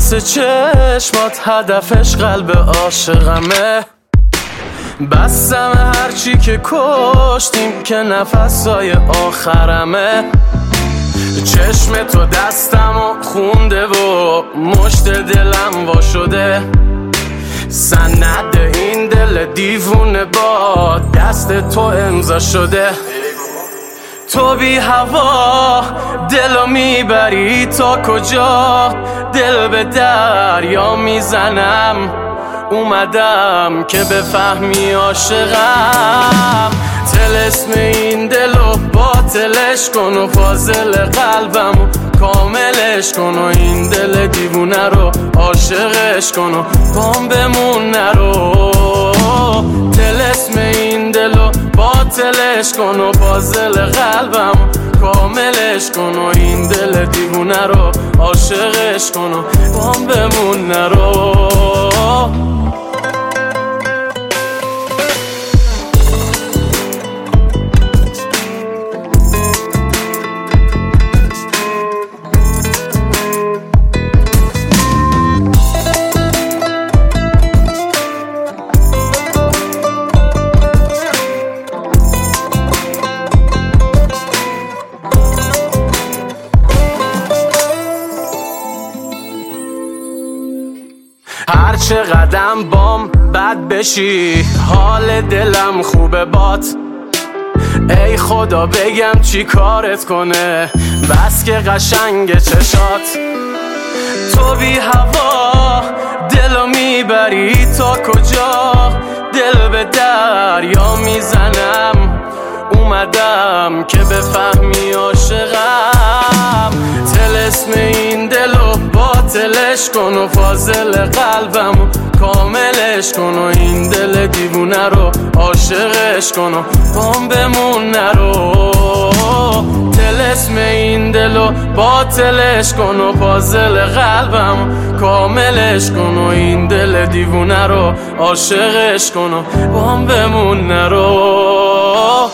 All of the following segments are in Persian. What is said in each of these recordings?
لمس چشمات هدفش قلب عاشقمه. بستم هرچی که کشتیم که نفسای آخرمه. چشم تو دستمو خونده و مشت دلم وا شده. سند این دل دیوونه با دست تو امضا شده. تو بی هوا دلو میبری تا کجا؟ دل به دریا میزنم. اومدم که بفهمی عاشقم. طلسم این دلو باطلش کن و فاضل قلبمو کاملش کن و این دل دیوونه رو عاشقش کن و بام بمون نرو. طلسم این دلو باطلش کن و فاضل قلبمو کاملش کن و این دل دیوونه رو عاشقش کن و بام بمون نرو. هر چه قدم بام بد بشی حال دلم خوبه بات. ای خدا بگم چی کارت کنه بس که قشنگ چشات. تو بی هوا دلو میبری تا کجا؟ دل به دریا میزنم. اومدم که بفهمی عاشقم. طلسم این دلو باطلش کن و فاضل قلبمو کاملش کن و این دل دیوونه رو عاشقش کن و بام بمون نرو. طلسم این دلو باطلش کن و فاضل قلبمو کاملش کن و این دل دیوونه رو عاشقش کن و بام بمون نرو.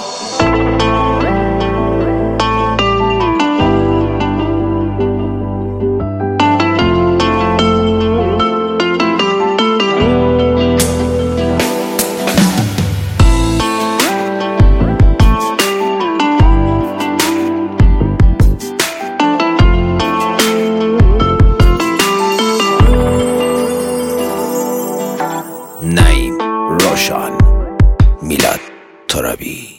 نعیم روشن، میلاد ترابی.